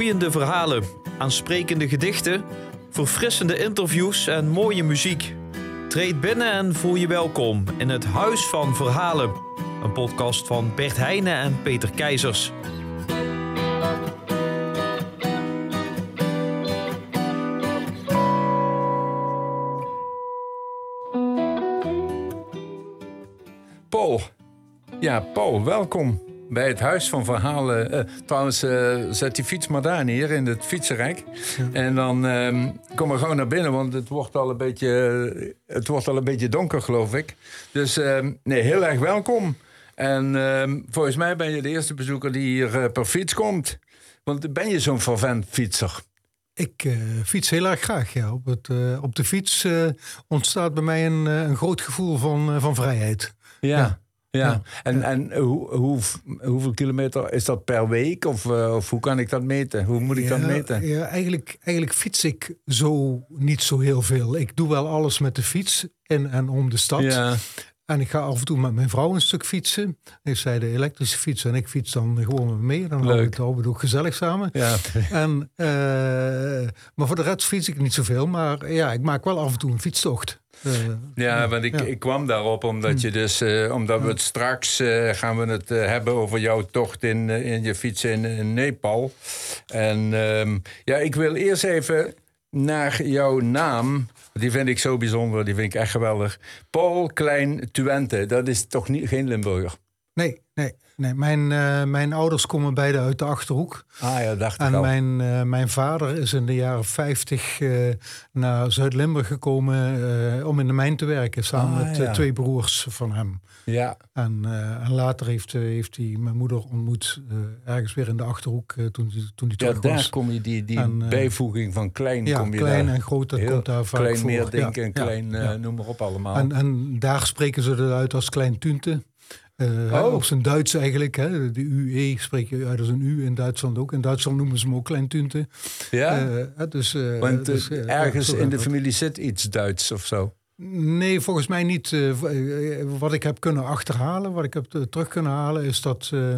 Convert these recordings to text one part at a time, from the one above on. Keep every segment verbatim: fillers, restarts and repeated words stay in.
Boeiende verhalen, aansprekende gedichten, verfrissende interviews en mooie muziek. Treed binnen en voel je welkom in het Huis van Verhalen. Een podcast van Bert Heijnen en Peter Keizers. Paul. Ja, Paul, welkom bij het Huis van Verhalen. Uh, trouwens, uh, zet die fiets maar daar neer in het fietsenrek. Ja. En dan uh, kom maar gewoon naar binnen, want het wordt al een beetje, uh, het wordt al een beetje donker, geloof ik. Dus uh, nee, heel erg welkom. En uh, volgens mij ben je de eerste bezoeker die hier uh, per fiets komt. Want ben je zo'n fervent fietser? Ik uh, fiets heel erg graag, ja. Op, het, uh, op de fiets uh, ontstaat bij mij een, uh, een groot gevoel van, uh, van vrijheid. Ja. ja. Ja, ja. en, en hoe, hoe, hoeveel kilometer is dat per week? Of, uh, of hoe kan ik dat meten? Hoe moet ik ja, dat meten? Ja, eigenlijk, eigenlijk fiets ik zo niet zo heel veel. Ik doe wel alles met de fiets in en om de stad. Ja. En ik ga af en toe met mijn vrouw een stuk fietsen. Ik zei de elektrische fiets en ik fiets dan gewoon mee. Dan houden we het ook gezellig samen. Ja. En, uh, maar voor de rest fiets ik niet zoveel. Maar ja, ik maak wel af en toe een fietstocht. Uh, ja, want ik, ja. ik kwam daarop omdat je dus, uh, omdat we het straks uh, gaan we het uh, hebben over jouw tocht in, uh, in je fietsen in, in Nepal. En um, ja, ik wil eerst even naar jouw naam. Die vind ik zo bijzonder, die vind ik echt geweldig. Paul Klein Tuente, dat is toch niet, geen Limburger? Nee, nee. nee. Mijn, uh, mijn ouders komen beide uit de Achterhoek. Ah ja, dacht ik en al. mijn, uh, mijn vader is in de jaren vijftig uh, naar Zuid-Limburg gekomen uh, om in de mijn te werken. Samen ah, met ja. uh, twee broers van hem. Ja. En, uh, en later heeft, uh, heeft hij mijn moeder ontmoet uh, ergens weer in de Achterhoek uh, toen hij toen die terug ja, was. Daar kom je die, die en, uh, bijvoeging van klein. Ja, kom je klein daar en groot, dat komt daar vaak klein voor. Klein Meerdink ja, en klein, ja, uh, ja. noem maar op allemaal. En, en daar spreken ze het uit als Klein Tuente. Uh, oh. Op zijn Duits eigenlijk. Hè. De U E spreek je uit als een U in Duitsland ook. In Duitsland noemen ze hem ook Klein Tuente. Ja? Uh, dus, uh, Want dus, uh, uh, ergens ja, in de familie zit iets Duits of zo? Nee, volgens mij niet. Uh, wat ik heb kunnen achterhalen, wat ik heb uh, terug kunnen halen, is dat uh,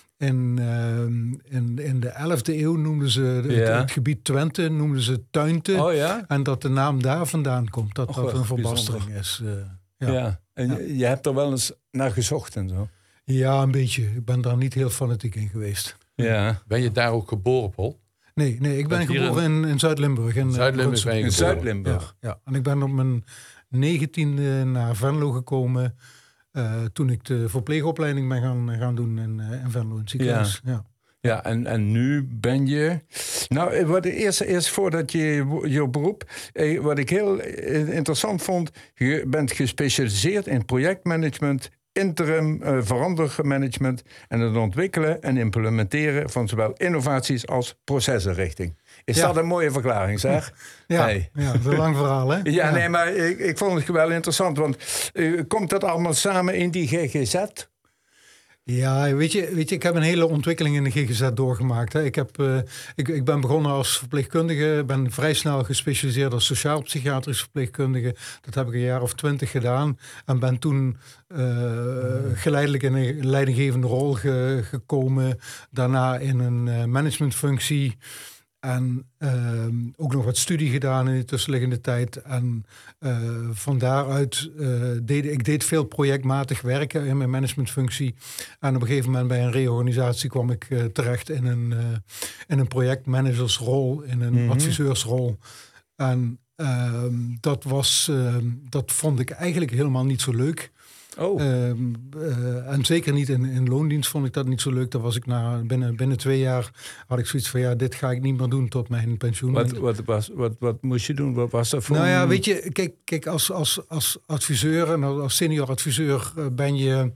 in, uh, in, in de elfde eeuw noemden ze de, ja. het, het gebied Twente noemden ze Tuinte. Oh, ja? En dat de naam daar vandaan komt. Dat oh, dat een verbastering is. Uh, ja. ja. En ja. je hebt er wel eens naar gezocht en zo? Ja, een beetje. Ik ben daar niet heel fanatiek in geweest. Ja. Ben je daar ook geboren, Paul? Nee, nee ik ben geboren in, in Zuid-Limburg. In Zuid-Limburg ben je in Zuid-Limburg. Ja, ja, en ik ben op mijn negentiende naar Venlo gekomen uh, toen ik de verpleegopleiding ben gaan, gaan doen in, uh, in Venlo, in het ziekenhuis. Ja. Ja. Ja, en, en nu ben je... Nou, wat eerst, eerst voordat je je beroep... Wat ik heel interessant vond... Je bent gespecialiseerd in projectmanagement... interim uh, verandermanagement... en het ontwikkelen en implementeren... van zowel innovaties als processenrichting. Is ja. dat een mooie verklaring, zeg? Ja, hey. ja, dat is een lang verhaal, hè? Ja, ja. nee, maar ik, ik vond het wel interessant... want uh, komt dat allemaal samen in die G G Z... Ja, weet je, weet je, ik heb een hele ontwikkeling in de G G Z doorgemaakt. Hè. Ik, heb, uh, ik, ik ben begonnen als verpleegkundige, ben vrij snel gespecialiseerd als sociaal-psychiatrisch verpleegkundige. Dat heb ik een jaar of twintig gedaan en ben toen uh, geleidelijk in een leidinggevende rol ge, gekomen. Daarna in een uh, managementfunctie. En uh, ook nog wat studie gedaan in de tussenliggende tijd. En uh, van daaruit uh, deed ik deed veel projectmatig werken in mijn managementfunctie. En op een gegeven moment bij een reorganisatie kwam ik uh, terecht in een, uh, in een projectmanagersrol, in een mm-hmm. adviseursrol. En uh, dat, was, uh, dat vond ik eigenlijk helemaal niet zo leuk. Oh. Uh, uh, en zeker niet in, in loondienst vond ik dat niet zo leuk. Dan was ik na, binnen, binnen twee jaar had ik zoiets van... ja, dit ga ik niet meer doen tot mijn pensioen. Wat, wat, was, wat, wat moest je doen? Wat was dat voor... Nou ja, weet je, kijk, kijk als, als, als adviseur en als senior adviseur ben je...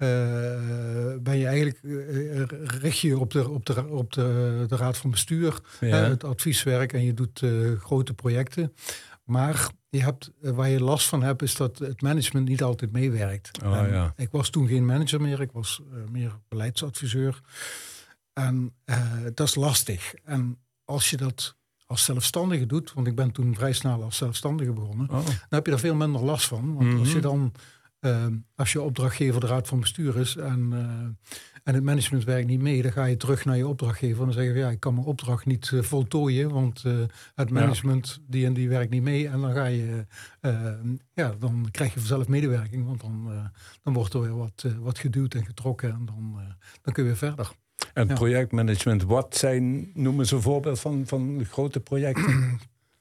Uh, ben je eigenlijk uh, richt je op de, op de, op de, de raad van bestuur, ja. uh, het advieswerk en je doet uh, grote projecten. Maar je hebt, waar je last van hebt, is dat het management niet altijd meewerkt. Oh, ja. Ik was toen geen manager meer, ik was uh, meer beleidsadviseur. En uh, dat is lastig. En als je dat als zelfstandige doet, want ik ben toen vrij snel als zelfstandige begonnen, oh. dan heb je daar veel minder last van. Want mm-hmm. als je dan Uh, als je opdrachtgever de raad van bestuur is en, uh, en het management werkt niet mee, dan ga je terug naar je opdrachtgever en dan zeg je, ja, ik kan mijn opdracht niet uh, voltooien, want uh, het management ja. die en die werkt niet mee. En dan ga je, uh, ja, dan krijg je vanzelf medewerking, want dan, uh, dan wordt er weer wat, uh, wat geduwd en getrokken en dan, uh, dan kun je weer verder. En ja. projectmanagement, wat zijn, noemen ze een voorbeeld van, van grote projecten?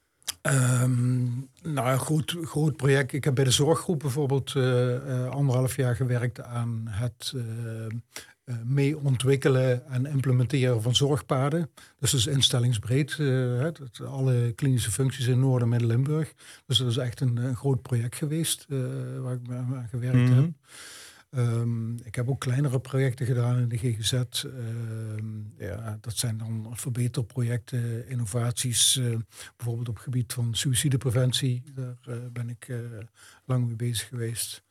Um, nou, een groot, groot project. Ik heb bij de zorggroep bijvoorbeeld uh, uh, anderhalf jaar gewerkt aan het uh, uh, mee ontwikkelen en implementeren van zorgpaden. Dus dat is instellingsbreed. Uh, het, alle klinische functies in Noord- en Midden-Limburg. Dus dat is echt een, een groot project geweest uh, waar ik aan gewerkt mm-hmm. heb. Um, ik heb ook kleinere projecten gedaan in de G G Z. Um, ja, dat zijn dan verbeterprojecten, innovaties. Uh, bijvoorbeeld op het gebied van suïcidepreventie. Daar uh, ben ik uh, lang mee bezig geweest.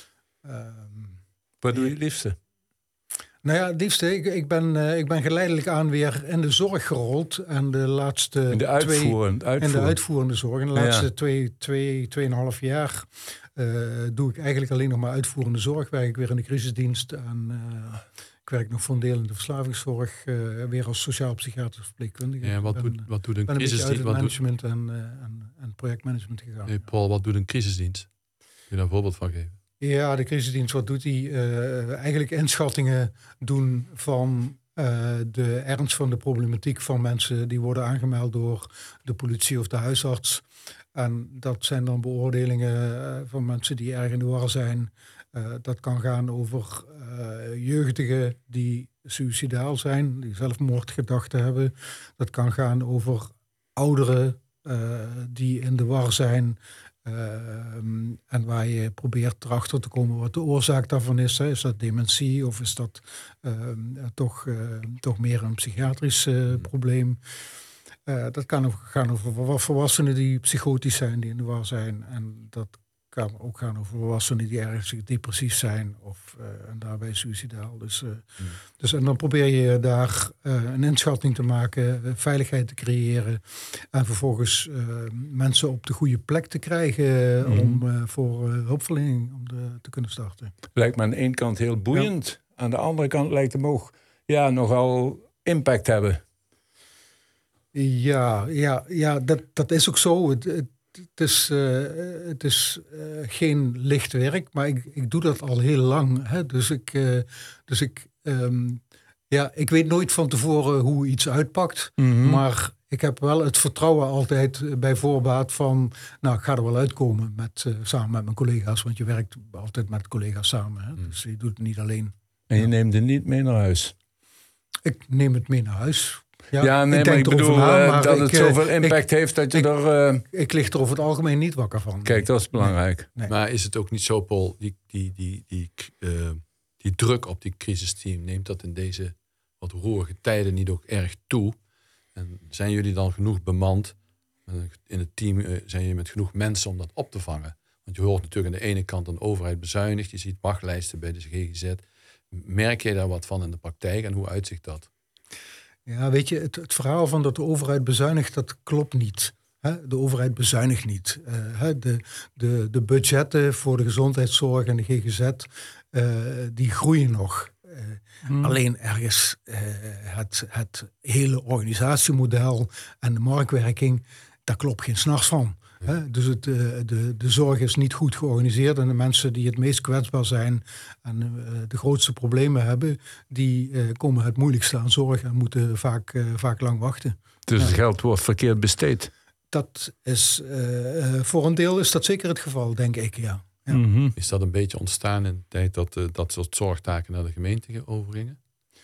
Um, Wat doe je het liefste? Nou ja, het liefste. Ik, ik, ben, uh, ik ben geleidelijk aan weer in de zorg gerold. En de laatste in de uitvoerende, twee, uitvoerende. In de uitvoerende zorg. In de laatste ja. twee, twee, tweeënhalf jaar uh, doe ik eigenlijk alleen nog maar uitvoerende zorg. Werk ik weer in de crisisdienst. En uh, ik werk nog voor een deel in de verslavingszorg. Uh, weer als sociaal-psychiatrisch verpleegkundige. Ja, wat, ben, doet, wat doet een ben crisisdienst? Ik ben een beetje uit het management en, uh, en, en projectmanagement gegaan. Hey Paul, wat doet een crisisdienst? Kun je daar een voorbeeld van geven? Ja, de crisisdienst, wat doet die? Uh, eigenlijk inschattingen doen van uh, de ernst van de problematiek van mensen die worden aangemeld door de politie of de huisarts. En dat zijn dan beoordelingen uh, van mensen die erg in de war zijn. Uh, dat kan gaan over uh, jeugdigen die suïcidaal zijn, die zelfmoordgedachten hebben. Dat kan gaan over ouderen uh, die in de war zijn. Uh, en waar je probeert erachter te komen wat de oorzaak daarvan is. Hè. Is dat dementie of is dat uh, toch, uh, toch meer een psychiatrisch uh, probleem? Uh, dat kan ook gaan over volwassenen die psychotisch zijn, die in de war zijn. En dat kan ook gaan over volwassenen die ergens depressief zijn of uh, en daarbij suïcidaal. Dus, uh, mm. dus en dan probeer je daar uh, een inschatting te maken, uh, veiligheid te creëren en vervolgens uh, mensen op de goede plek te krijgen mm. om uh, voor uh, hulpverlening om de, te kunnen starten. Lijkt me aan de ene kant heel boeiend, ja. Aan de andere kant lijkt hem ook ja, nogal impact hebben. Ja, ja, ja dat, dat is ook zo. Het, het, Het is, uh, het is uh, geen licht werk, maar ik, ik doe dat al heel lang. Hè? Dus ik, uh, dus ik, um, ja, ik weet nooit van tevoren hoe iets uitpakt. Mm-hmm. Maar ik heb wel het vertrouwen altijd bij voorbaat van, nou, ik ga er wel uitkomen met, uh, samen met mijn collega's. Want je werkt altijd met collega's samen. Hè? Mm. Dus je doet het niet alleen. En je ja. neemt het niet mee naar huis? Ik neem het mee naar huis. Ja, ja nee, ik maar ik bedoel na, maar dat ik, het zoveel impact ik, heeft dat je ik, er... Uh... Ik lig er over het algemeen niet wakker van. Kijk, dat is belangrijk. Nee. Nee. Maar is het ook niet zo, Paul, die, die, die, die, uh, die druk op die crisisteam, neemt dat in deze wat roerige tijden niet ook erg toe? En zijn jullie dan genoeg bemand? In het team uh, zijn jullie met genoeg mensen om dat op te vangen? Want je hoort natuurlijk aan de ene kant een overheid bezuinigt. Je ziet wachtlijsten bij de G G Z. Merk je daar wat van in de praktijk en hoe uitzicht dat? Ja, weet je, het, het verhaal van dat de overheid bezuinigt, dat klopt niet. Hè? De overheid bezuinigt niet. Uh, hè? De, de, de budgetten voor de gezondheidszorg en de G G Z, uh, die groeien nog. Uh, hmm. Alleen ergens uh, het, het hele organisatiemodel en de marktwerking, daar klopt geen s'nachts van. He, dus het, uh, de, de zorg is niet goed georganiseerd en de mensen die het meest kwetsbaar zijn en uh, de grootste problemen hebben, die uh, komen het moeilijkste aan zorg en moeten vaak, uh, vaak lang wachten. Dus ja. het geld wordt verkeerd besteed? Dat is, uh, uh, voor een deel is dat zeker het geval, denk ik, ja. ja. Mm-hmm. Is dat een beetje ontstaan in de tijd dat uh, dat soort zorgtaken naar de gemeente overgingen?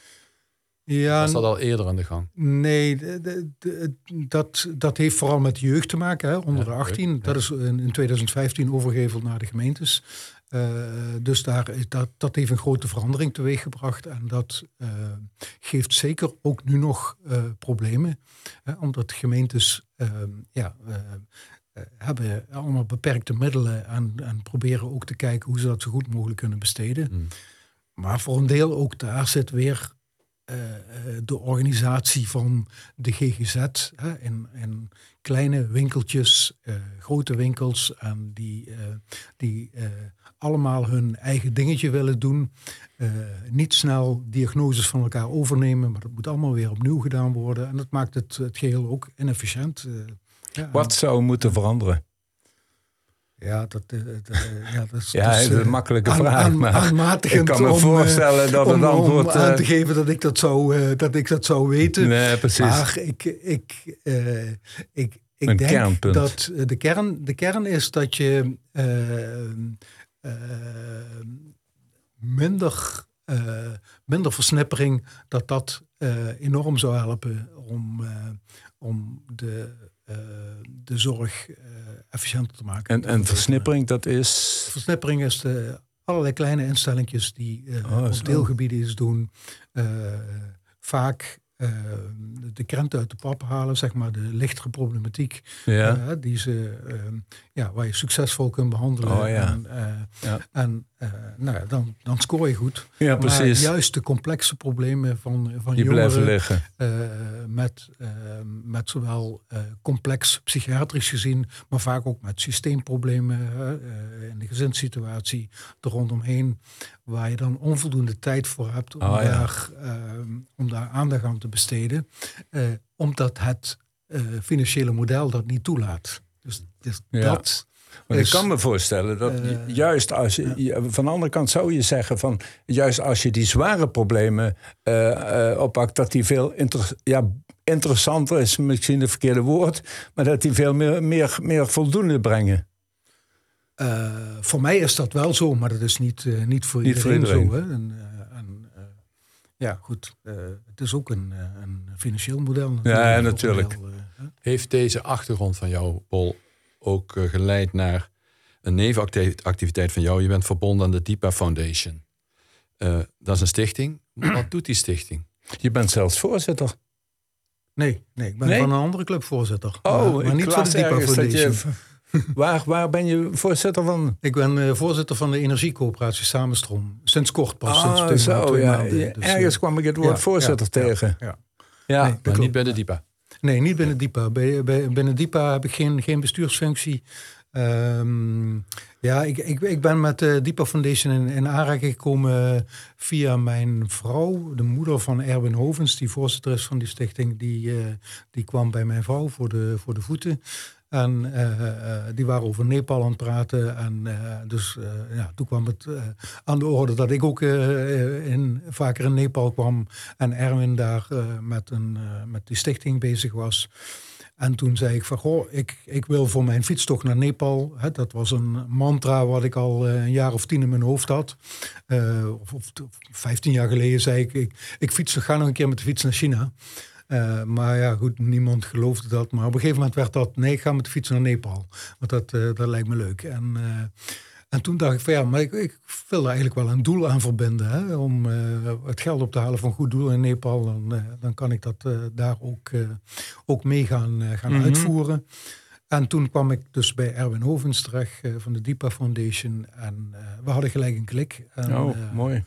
Ja, was dat al eerder aan de gang? Nee, de, de, de, dat, dat heeft vooral met jeugd te maken, hè, onder ja, de achttien. Ja. Dat is in, in twintig vijftien overgeheveld naar de gemeentes. Uh, dus daar, dat, dat heeft een grote verandering teweeggebracht. En dat uh, geeft zeker ook nu nog uh, problemen. Hè, omdat gemeentes uh, ja, uh, uh, hebben allemaal beperkte middelen en, en proberen ook te kijken hoe ze dat zo goed mogelijk kunnen besteden. Hmm. Maar voor een deel ook daar zit weer uh, de organisatie van de G G Z hè, in, in kleine winkeltjes, uh, grote winkels en die, uh, die uh, allemaal hun eigen dingetje willen doen. Uh, niet snel diagnoses van elkaar overnemen, maar dat moet allemaal weer opnieuw gedaan worden. En dat maakt het, het geheel ook inefficiënt. Uh, ja, Wat zou moeten veranderen? Ja, dat, uh, dat, uh, ja, dat is, ja, dus, uh, een makkelijke aan, vraag. Aan, maar aanmatigend ik kan me om, voorstellen dat om, het antwoord... Om aan uh, te geven dat ik dat zou, uh, dat ik dat zou weten. Nee, precies. Maar ik, ik, uh, ik, ik een denk kernpunt. dat de kern, de kern is dat je uh, uh, minder, uh, minder versnippering, dat dat uh, enorm zou helpen om, uh, om de, uh, de zorg uh, efficiënter te maken. En, en versnippering, dat is... Versnippering is de allerlei kleine instellingjes die uh, oh, op zo. deelgebieden iets doen. Uh, vaak uh, de krenten uit de pap halen, zeg maar de lichtere problematiek. Ja. Uh, die ze, uh, ja, waar je succesvol kunt behandelen. Oh, ja. En, uh, ja. en uh, nou ja, dan, dan scoor je goed. Ja, precies. Maar juist de complexe problemen van, van die jongeren... blijven liggen. Uh, met, uh, met zowel uh, complex psychiatrisch gezien, maar vaak ook met systeemproblemen uh, in de gezinssituatie er rondomheen, waar je dan onvoldoende tijd voor hebt om, oh, ja. daar, uh, om daar aandacht aan te besteden, uh, omdat het uh, financiële model dat niet toelaat. Dus, dus ja. dat... Want is, ik kan me voorstellen dat uh, juist als je, ja. van de andere kant zou je zeggen van juist als je die zware problemen uh, uh, oppakt, dat die veel inter, ja, interessanter is, misschien het verkeerde woord, maar dat die veel meer, meer, meer voldoende brengen. Uh, voor mij is dat wel zo, maar dat is niet, uh, niet voor niet iedereen, voor iedereen zo. Hè? En, uh, en, uh, ja, goed. Uh, het is ook een, uh, een financieel model. Natuurlijk. Ja, natuurlijk. Model, uh, Heeft deze achtergrond van jou, Paul, ook uh, geleid naar een nevenactiviteit van jou? Je bent verbonden aan de DIPA Foundation. Uh, dat is een stichting. Wat doet die stichting? Je bent zelfs voorzitter. Nee, nee ik ben nee? van een andere club voorzitter. Oh, maar, maar niet van de DIPA Foundation. Je, waar, waar ben je voorzitter van? Ik ben uh, voorzitter van de energiecoöperatie Samenstroom. Sinds kort pas. Ah, sinds zo, twee ja. maanden. Dus, ergens uh, kwam ik het woord ja, voorzitter ja, tegen. Ja, ja. ja. Nee, maar niet bij de DIPA? Nee, niet binnen DIPA. Bij, bij, binnen DIPA heb ik geen, geen bestuursfunctie. Um, ja, ik, ik, ik ben met de DIPA Foundation in, in aanraking gekomen via mijn vrouw, de moeder van Erwin Hovens, die voorzitter is van die stichting. Die, uh, die kwam bij mijn vrouw voor de, voor de voeten. En uh, uh, die waren over Nepal aan het praten. En uh, dus uh, ja, toen kwam het uh, aan de orde dat ik ook uh, in, vaker in Nepal kwam. En Erwin daar uh, met, een, uh, met die stichting bezig was. En toen zei ik van, goh, ik, ik wil voor mijn fietstocht naar Nepal. Hè, dat was een mantra wat ik al uh, een jaar of tien in mijn hoofd had. Uh, of, of vijftien jaar geleden zei ik, ik, ik fiets, ga nog een keer met de fiets naar China. Uh, maar ja, goed, niemand geloofde dat. Maar op een gegeven moment werd dat, nee, ik ga met de fiets naar Nepal. Want dat, uh, dat lijkt me leuk. En, uh, en toen dacht ik van ja, maar ik, ik wil daar eigenlijk wel een doel aan verbinden. Hè, om uh, het geld op te halen voor een goed doel in Nepal. Dan, uh, dan kan ik dat uh, daar ook, uh, ook mee gaan, uh, gaan mm-hmm. uitvoeren. En toen kwam ik dus bij Erwin Hovens terecht uh, van de DIPA Foundation. En uh, we hadden gelijk een klik. En, oh, uh, mooi.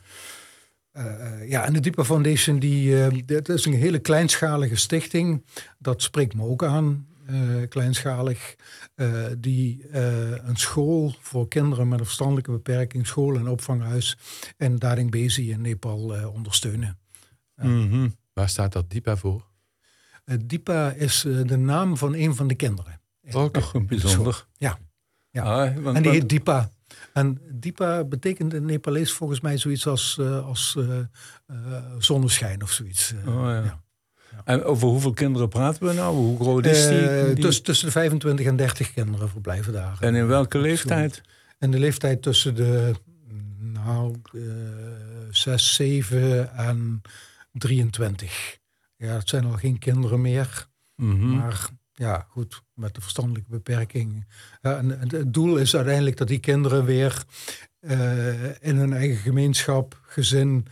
Uh, ja, en de DIPA Foundation, die, uh, dat is een hele kleinschalige stichting. Dat spreekt me ook aan, uh, kleinschalig. Uh, die uh, een school voor kinderen met een verstandelijke beperking, school en opvanghuis in Dading-Bezi in Nepal uh, ondersteunen. Uh, mm-hmm. Waar staat dat DIPA voor? Uh, DIPA is uh, de naam van een van de kinderen. Ook nog een bijzonder. Ja. ja. Ah, want, en die heet DIPA. En DIPA betekent in Nepalees volgens mij zoiets als, uh, als uh, uh, zonneschijn of zoiets. Uh, oh, ja. Ja. Ja. En over hoeveel kinderen praten we nou? Hoe groot is die? Uh, die... Tussen, tussen de vijfentwintig en dertig kinderen verblijven daar. En in welke leeftijd? In de leeftijd tussen de nou, uh, zes, zeven en drieëntwintig. Ja, het zijn al geen kinderen meer. Mm-hmm. Maar ja, goed, met de verstandelijke beperking. Ja, en het doel is uiteindelijk dat die kinderen weer uh, in hun eigen gemeenschap, gezin,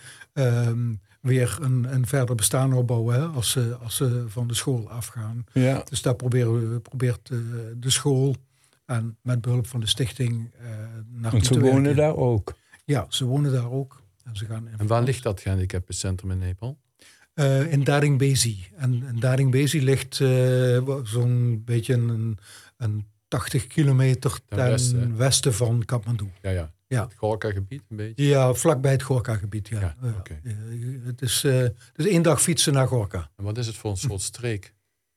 um, weer een, een verder bestaan opbouwen hè, als, ze, als ze van de school afgaan. Ja. Dus daar proberen we, probeert uh, de school en met behulp van de stichting uh, naartoe Want ze te wonen werken. daar ook? Ja, ze wonen daar ook. En, ze gaan en waar ligt dat gehandicaptencentrum in Nepal? Uh, in Dading-Bezi. En, en Dading-Bezi ligt uh, zo'n beetje een, een tachtig kilometer ten, ten westen, westen van Kathmandu. Ja, ja. Ja. Het Gorkha-gebied een beetje? Ja, vlakbij het Gorkha-gebied, ja. ja uh, okay. uh, het, is, uh, het is één dag fietsen naar Gorkha. En wat is het voor een soort streek?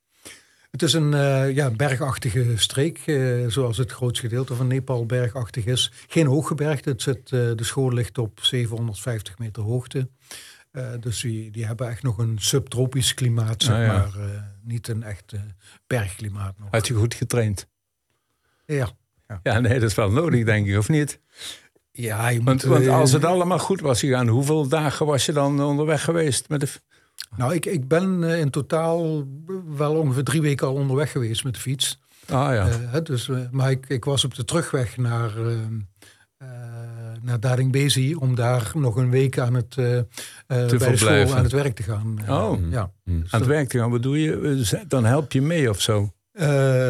Het is een uh, ja, bergachtige streek, uh, zoals het grootste gedeelte van Nepal bergachtig is. Geen hooggebergte, het zit, uh, de school ligt op zevenhonderdvijftig meter hoogte. Uh, dus die, die hebben echt nog een subtropisch klimaat, zeg ah, ja. maar. Uh, niet een echt uh, bergklimaat nog. Had je goed getraind? Ja. Ja. Ja, nee, dat is wel nodig, denk ik, of niet? Ja, je moet, want, want als het allemaal goed was gegaan, hoeveel dagen was je dan onderweg geweest met de... Nou, ik, ik ben uh, in totaal wel ongeveer drie weken al onderweg geweest met de fiets. Ah ja. Uh, dus, uh, maar ik, ik was op de terugweg naar, uh, uh, naar Dading-Bezi om daar nog een week aan het, uh, uh, bij de school aan het werk te gaan. Uh, oh, ja. mm. Dus aan het werk te gaan, wat doe je? Dan help je mee of zo? Uh,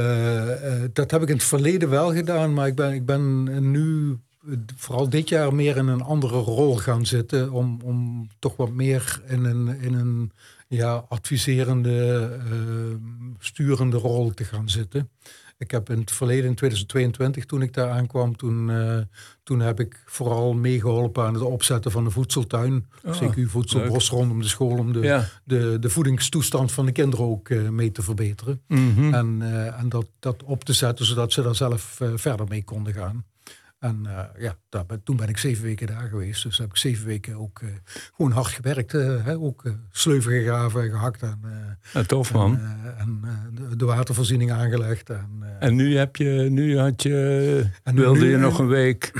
uh, dat heb ik in het verleden wel gedaan, maar ik ben, ik ben nu vooral dit jaar meer in een andere rol gaan zitten. Om, om toch wat meer in een, in een ja, adviserende, uh, sturende rol te gaan zitten. Ik heb in het verleden, in tweeduizend tweeëntwintig, toen ik daar aankwam, toen, uh, toen heb ik vooral meegeholpen aan het opzetten van de voedseltuin. Oh, C Q Voedselbos rondom de school, om de, ja. de, de voedingstoestand van de kinderen ook uh, mee te verbeteren. Mm-hmm. En, uh, en dat, dat op te zetten, zodat ze daar zelf uh, verder mee konden gaan. En uh, ja, daar ben, toen ben ik zeven weken daar geweest. Dus heb ik zeven weken ook uh, gewoon hard gewerkt. Uh, hè, ook uh, sleuven gegraven en gehakt. En, uh, ja, tof man. En, uh, en uh, de, de watervoorziening aangelegd. En, uh, en nu heb je, nu had je, en wilde nu, je nog een week?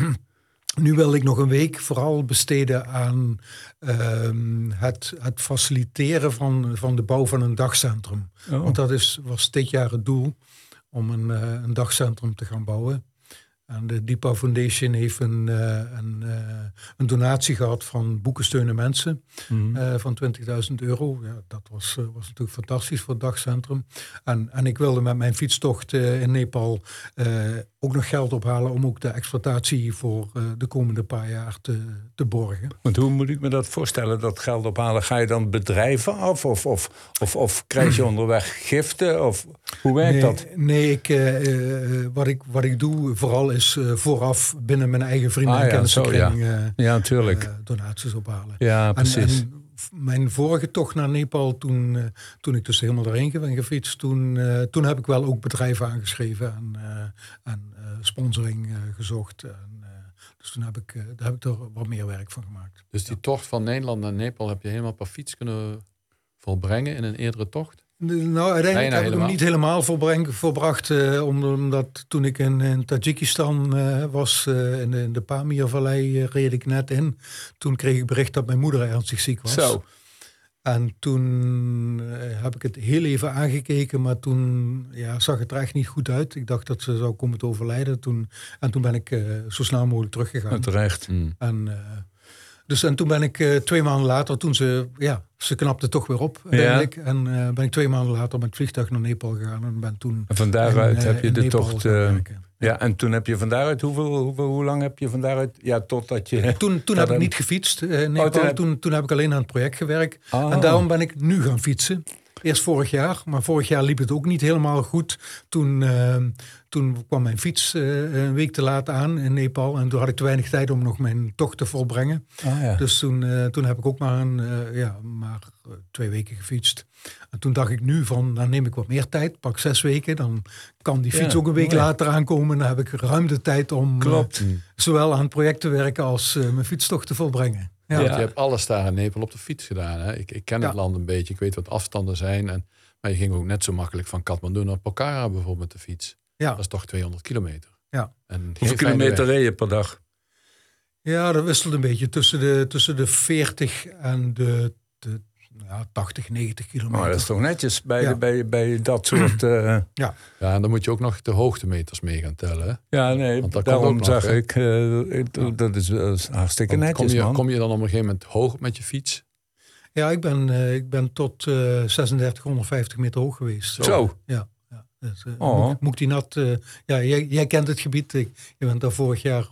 Nu wilde ik nog een week vooral besteden aan uh, het, het faciliteren van, van de bouw van een dagcentrum. Oh. Want dat is, was dit jaar het doel, om een, uh, een dagcentrum te gaan bouwen. En de Deepa Foundation heeft een, uh, een, uh, een donatie gehad van Boekensteun en Mensen mm. uh, van twintigduizend euro. Ja, dat was, uh, was natuurlijk fantastisch voor het dagcentrum. En, en ik wilde met mijn fietstocht uh, in Nepal uh, ook nog geld ophalen om ook de exploitatie voor uh, de komende paar jaar te, te borgen. Want hoe moet ik me dat voorstellen, dat geld ophalen? Ga je dan bedrijven af of, of, of, of krijg je onderweg giften? Of hoe werkt nee, dat? Nee, ik, uh, uh, wat, ik, wat ik doe vooral is uh, vooraf binnen mijn eigen vrienden ah, en ja, kennissenkring ja. uh, ja, natuurlijk. Uh, donaties ophalen. Ja, precies. En, en mijn vorige tocht naar Nepal, toen, uh, toen ik dus helemaal doorheen ben gefietst, toen, uh, toen heb ik wel ook bedrijven aangeschreven en, uh, en uh, sponsoring uh, gezocht. En, uh, dus toen heb ik, uh, daar heb ik er wat meer werk van gemaakt. Dus die ja. tocht van Nederland naar Nepal heb je helemaal per fiets kunnen volbrengen in een eerdere tocht? Nou, uiteindelijk heb ik hem niet helemaal volbreng, volbracht. Uh, omdat toen ik in, in Tajikistan uh, was, uh, in de, in de Pamir-vallei uh, reed ik net in. Toen kreeg ik bericht dat mijn moeder ernstig ziek was. Zo. En toen uh, heb ik het heel even aangekeken, maar toen ja, zag het er echt niet goed uit. Ik dacht dat ze zou komen te overlijden. Toen, en toen ben ik uh, zo snel mogelijk teruggegaan. En terecht. Mm. En... Uh, Dus en toen ben ik uh, twee maanden later, toen ze, ja, ze knapte toch weer op uiteindelijk. Ja. En uh, ben ik twee maanden later met het vliegtuig naar Nepal gegaan. En ben toen en van daaruit in, heb je de Nepal tocht... Uh, ja. ja, en toen heb je van daaruit, hoeveel, hoeveel, hoe lang heb je van daaruit... Ja, totdat je... Toen, toen heb ik niet gefietst in uh, Nepal. Oh, toen, heb... Toen, toen heb ik alleen aan het project gewerkt. Oh. En daarom ben ik nu gaan fietsen. Eerst vorig jaar, maar vorig jaar liep het ook niet helemaal goed. Toen, uh, toen kwam mijn fiets uh, een week te laat aan in Nepal. En toen had ik te weinig tijd om nog mijn tocht te volbrengen. Ah, ja. Dus toen, uh, toen heb ik ook maar, een, uh, ja, maar uh, twee weken gefietst. En toen dacht ik nu van, dan neem ik wat meer tijd. Pak zes weken, dan kan die fiets ja, ook een week mooi. later aankomen. Dan heb ik ruim de tijd om Klopt. Uh, zowel aan het project te werken als uh, mijn fietstocht te volbrengen. Ja. Ja. Je hebt alles daar in Nepal op de fiets gedaan. Hè? Ik, ik ken ja. het land een beetje. Ik weet wat afstanden zijn. En, maar je ging ook net zo makkelijk van Kathmandu naar Pokhara bijvoorbeeld met de fiets. Ja. Dat is toch tweehonderd kilometer. Ja. En hoeveel kilometer reed je per dag? Ja, dat wisselt een beetje. Tussen de, tussen de veertig en de, de ja, tachtig, negentig kilometer. Oh, dat is toch netjes bij, ja. de, bij, bij dat soort... Uh... Ja. Ja, en dan moet je ook nog de hoogtemeters mee gaan tellen. Hè? Ja, nee, want dat daarom nog, zag hè? ik... Uh, ik ja. Dat is, uh, is hartstikke want netjes, kom je, man. Kom je dan op een gegeven moment hoog met je fiets? Ja, ik ben, uh, ik ben tot uh, zesendertig honderdvijftig meter hoog geweest. Zo? Zo. Ja. ja dus, uh, oh. Moek, Moek die nat... Uh, ja, jij, jij kent het gebied. Ik, je bent daar vorig jaar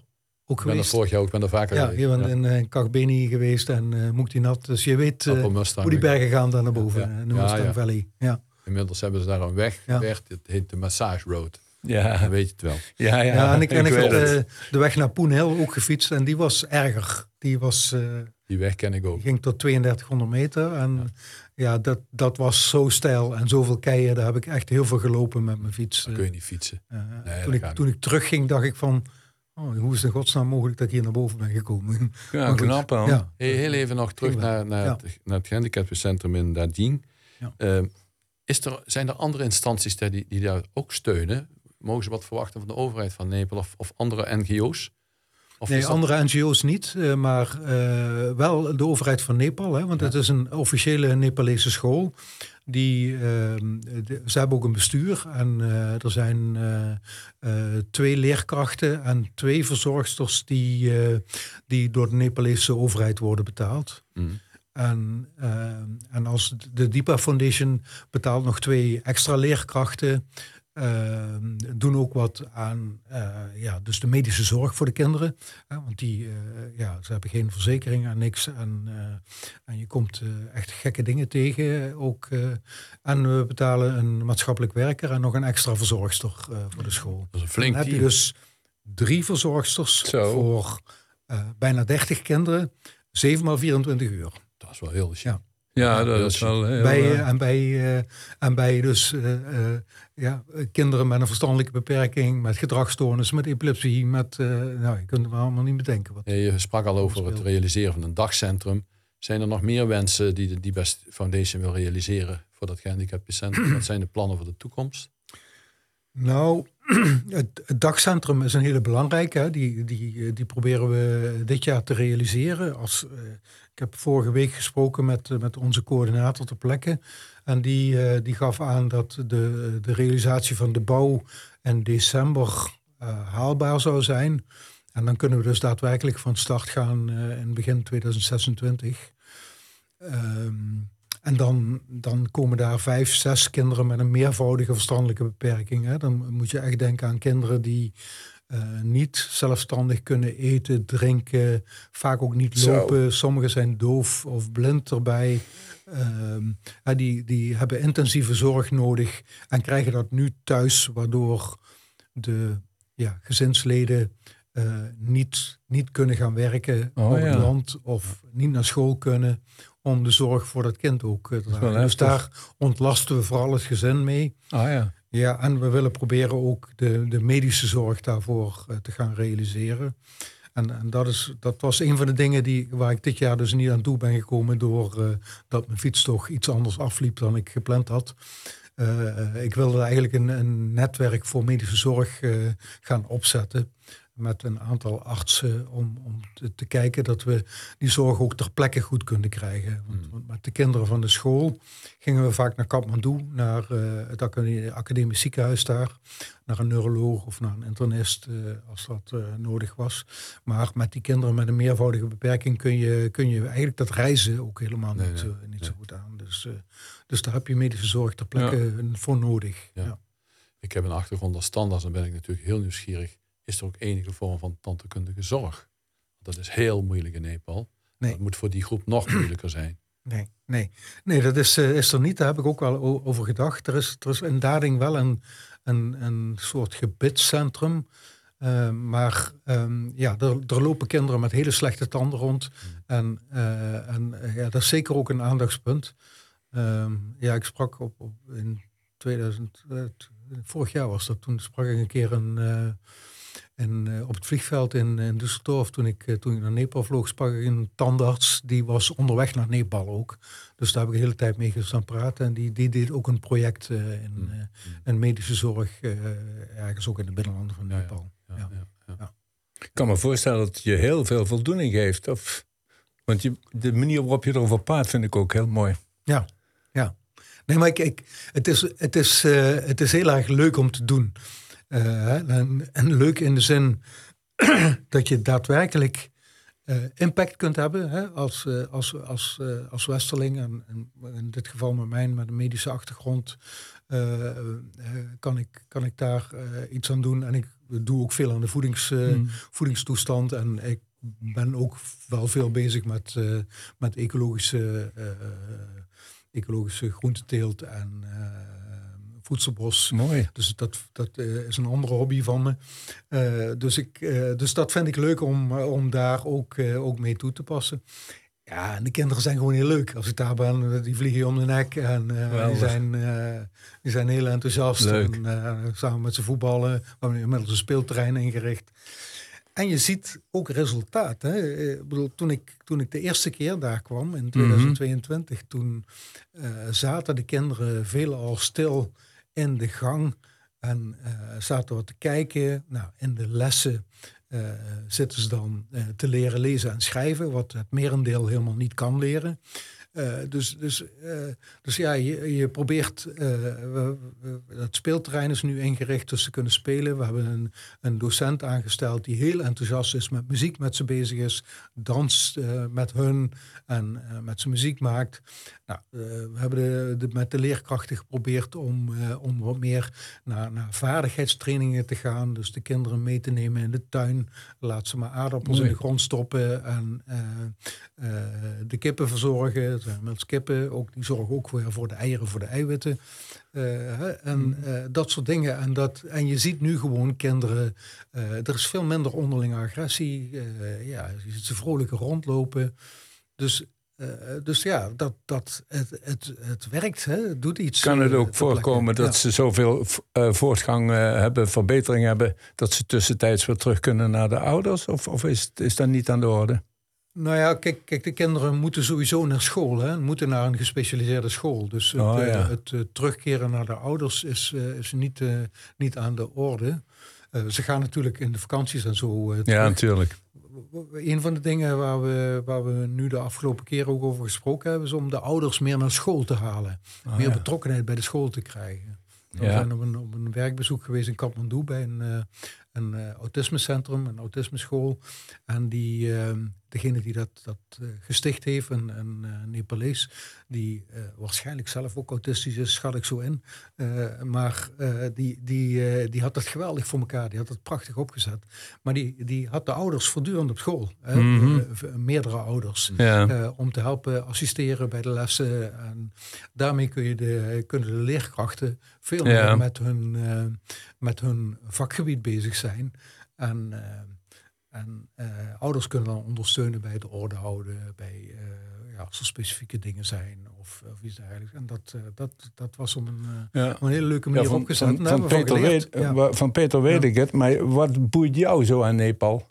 ook Ik ben er geweest. vorig jaar ook, ik ben er vaker Ja, geweest. je bent in uh, Kagbeni geweest en uh, Muktinat. Dus je weet uh, hoe die bergen gaan daar naar boven. Ja, Ja, ja. in de Mustang Ja, ja. Valley. Ja. Inmiddels hebben ze daar een weg Ja. gewerkt. Het heet de Massage Road. Ja, Dan weet je het wel. ja, ja. Ja, en ik, en ik weet heb het. uh, de weg naar Poen Hill ook gefietst en die was erger. Die was, uh, Die weg ken ik ook. die ging tot tweeëndertighonderd meter en ja, ja dat, dat was zo steil en zoveel keien. Daar heb ik echt heel veel gelopen met mijn fiets. Dan kun je niet fietsen. Uh, Nee, toen dat ik, gaat toen ik terugging dacht ik van, oh, hoe is het in godsnaam mogelijk dat ik hier naar boven ben gekomen? Ja, Maar goed, knap man. Ja. Hey, heel even nog terug Ging wel. naar, naar, Ja. het, naar het gehandicaptencentrum in Dadien. Ja. Uh, is er, zijn er andere instanties die, die daar ook steunen? Mogen ze wat verwachten van de overheid van Nepal of, of andere N G O's? Of Nee, is dat- andere N G O's niet, uh, maar uh, wel de overheid van Nepal. Hè, want Ja. het is een officiële Nepalese school. Die, uh, de, ze hebben ook een bestuur en uh, er zijn uh, uh, twee leerkrachten en twee verzorgsters die, uh, die door de Nepalese overheid worden betaald. Mm. En, uh, en als de Deepa Foundation betaalt nog twee extra leerkrachten. Uh, doen ook wat aan uh, ja, dus de medische zorg voor de kinderen. Uh, want die, uh, ja, ze hebben geen verzekering en niks. En, uh, en je komt uh, echt gekke dingen tegen. Ook, uh, en we betalen een maatschappelijk werker en nog een extra verzorgster uh, voor de school. Dat is een flink Dan heb je team. dus drie verzorgsters Zo. voor uh, bijna dertig kinderen. zeven maal vierentwintig uur. Dat is wel heel chic. Ja. Ja, dat is wel heel... Bij, uh, uh, en, bij, uh, en bij dus uh, uh, ja, kinderen met een verstandelijke beperking, met gedragsstoornissen, met epilepsie, met, uh, nou, je kunt het maar allemaal niet bedenken. Wat. Ja, je sprak al over het realiseren van een dagcentrum. Zijn er nog meer wensen die de Die Best Foundation wil realiseren voor dat gehandicaptencentrum? Wat zijn de plannen voor de toekomst? Nou, het, het dagcentrum is een hele belangrijke. Hè. Die, die, die proberen we dit jaar te realiseren. Als, uh, ik heb vorige week gesproken met, uh, met onze coördinator ter plekke. En die, uh, die gaf aan dat de, de realisatie van de bouw in december uh, haalbaar zou zijn. En dan kunnen we dus daadwerkelijk van start gaan uh, in begin tweeduizend zesentwintig. Um, En dan, dan komen daar vijf, zes kinderen met een meervoudige verstandelijke beperking. Hè. Dan moet je echt denken aan kinderen die uh, niet zelfstandig kunnen eten, drinken, vaak ook niet Zo. lopen. Sommigen zijn doof of blind erbij. Um, ja, die, die hebben intensieve zorg nodig en krijgen dat nu thuis, waardoor de ja, gezinsleden uh, niet, niet kunnen gaan werken Oh, op ja. het land of niet naar school kunnen om de zorg voor dat kind ook uh, te dragen. Dus heftig. daar ontlasten we vooral het gezin mee. Ah ja. Ja, en we willen proberen ook de, de medische zorg daarvoor uh, te gaan realiseren. En, en dat, is, dat was een van de dingen die, waar ik dit jaar dus niet aan toe ben gekomen door uh, dat mijn fiets toch iets anders afliep dan ik gepland had. Uh, ik wilde eigenlijk een, een netwerk voor medische zorg uh, gaan opzetten met een aantal artsen om, om te, te kijken dat we die zorg ook ter plekke goed kunnen krijgen. Want, Mm. want met de kinderen van de school gingen we vaak naar Kathmandu, naar uh, het academie, academisch ziekenhuis daar, naar een neuroloog of naar een internist uh, als dat uh, nodig was. Maar met die kinderen met een meervoudige beperking kun je, kun je eigenlijk dat reizen ook helemaal Nee, niet, nee, uh, niet nee. zo goed aan. Dus, uh, dus daar heb je medische zorg ter plekke voor nodig. Ja. Ja. Ik heb een achtergrond als tandarts en ben ik natuurlijk heel nieuwsgierig. Is er ook enige vorm van tandheelkundige zorg? Dat is heel moeilijk in Nepal. Nee. Dat moet voor die groep nog moeilijker zijn. Nee, nee. nee dat is, uh, is er niet. Daar heb ik ook wel o- over gedacht. Er is, er is in Dading wel een, een, een soort gebitscentrum. Uh, maar um, ja, er, er lopen kinderen met hele slechte tanden rond. Mm. En, uh, en uh, ja, dat is zeker ook een aandachtspunt. Um, ja, ik sprak op, op in tweeduizend, uh, t- vorig jaar was dat. Toen sprak ik een keer een... Uh, En uh, op het vliegveld in, in Düsseldorf, toen ik, uh, toen ik naar Nepal vloog, sprak ik een tandarts. Die was onderweg naar Nepal ook. Dus daar heb ik de hele tijd mee gestaan praten. En die, die deed ook een project uh, in, uh, in medische zorg, uh, ergens ook in de binnenlanden van Ja, ja. Nepal. Ja, Ja. ja, ja. Ja. Ik kan me voorstellen dat het je heel veel voldoening geeft. Of, want je, de manier waarop je erover praat vind ik ook heel mooi. Ja, ja. Nee, maar ik, ik, het, is, het, is, uh, het is heel erg leuk om te doen. Uh, en, en leuk in de zin dat je daadwerkelijk uh, impact kunt hebben hè, als, uh, als, als, uh, als westerling. En, en in dit geval met mij met een medische achtergrond. uh, uh, kan, ik, kan ik daar uh, iets aan doen. En ik doe ook veel aan de voedings, uh, mm. voedingstoestand. En ik ben ook wel veel bezig met, uh, met ecologische, uh, ecologische groenteteelt en uh, voedselbos. Mooi. Dus dat, dat uh, is een andere hobby van me. Uh, dus, ik, uh, dus dat vind ik leuk om, om daar ook, uh, ook mee toe te passen. Ja, en de kinderen zijn gewoon heel leuk. Als ik daar ben, die vliegen je om de nek. En uh, die, zijn, uh, die zijn heel enthousiast. Leuk. En, uh, samen met ze voetballen. We hebben inmiddels een speelterrein ingericht. En je ziet ook resultaat. Hè? Ik bedoel, toen, ik, toen ik de eerste keer daar kwam, in tweeduizend tweeëntwintig... Mm-hmm. toen uh, zaten de kinderen veelal stil in de gang. En uh, zaten we te kijken. Nou, in de lessen uh, zitten ze dan uh, te leren lezen en schrijven. Wat het merendeel helemaal niet kan leren. Uh, dus, dus, uh, dus ja, je, je probeert... Uh, we, we, het speelterrein is nu ingericht dus ze kunnen spelen. We hebben een, een docent aangesteld die heel enthousiast is met muziek met ze bezig is. Danst uh, met hun en uh, met ze muziek maakt. Nou, uh, we hebben de, de, met de leerkrachten geprobeerd om, uh, om wat meer naar, naar vaardigheidstrainingen te gaan. Dus de kinderen mee te nemen in de tuin. Laat ze maar aardappels Mooi. in de grond stoppen en uh, uh, de kippen verzorgen. Met kippen, ook, die zorgen ook weer voor de eieren, voor de eiwitten. Uh, en uh, dat soort dingen. En, dat, en je ziet nu gewoon kinderen... Uh, er is veel minder onderlinge agressie. Uh, ja, je ziet ze vrolijker rondlopen. Dus, uh, dus ja, dat, dat, het, het, het werkt. Hè? Het doet iets. Kan het ook uh, voorkomen dat ja. ze zoveel uh, voortgang uh, hebben, verbetering hebben... dat ze tussentijds weer terug kunnen naar de ouders? Of, of is, is dat niet aan de orde? Nou ja, kijk, kijk, de kinderen moeten sowieso naar school. Hè? Moeten naar een gespecialiseerde school. Dus het, oh, ja. uh, het uh, terugkeren naar de ouders is, uh, is niet, uh, niet aan de orde. Uh, ze gaan natuurlijk in de vakanties en zo uh, terug. Ja, natuurlijk. Een van de dingen waar we, waar we nu de afgelopen keer ook over gesproken hebben... is om de ouders meer naar school te halen. Oh, meer ja. betrokkenheid bij de school te krijgen. We ja. zijn op een, op een werkbezoek geweest in Kathmandu bij een, uh, een uh, autismecentrum, een autismeschool. En die, uh, degene die dat, dat uh, gesticht heeft, een, een uh, Nepalees, die uh, waarschijnlijk zelf ook autistisch is, schat ik zo in. Uh, maar uh, die, die, uh, die had het geweldig voor elkaar, die had het prachtig opgezet. Maar die, die had de ouders voortdurend op school, hè? Mm-hmm. uh, meerdere ouders, ja. uh, om te helpen assisteren bij de lessen. En daarmee kun je de, kunnen de leerkrachten veel meer ja. met, hun, uh, met hun vakgebied bezig zijn. En, uh, en uh, ouders kunnen dan ondersteunen bij het orde houden, bij uh, ja, als er specifieke dingen zijn of, of iets dergelijks. En dat, uh, dat, dat was op een, uh, ja. op een hele leuke manier ja, van, opgezet. Van, van, van, Peter weet, ja. van Peter weet ja. ik het, maar wat boeit jou zo aan Nepal?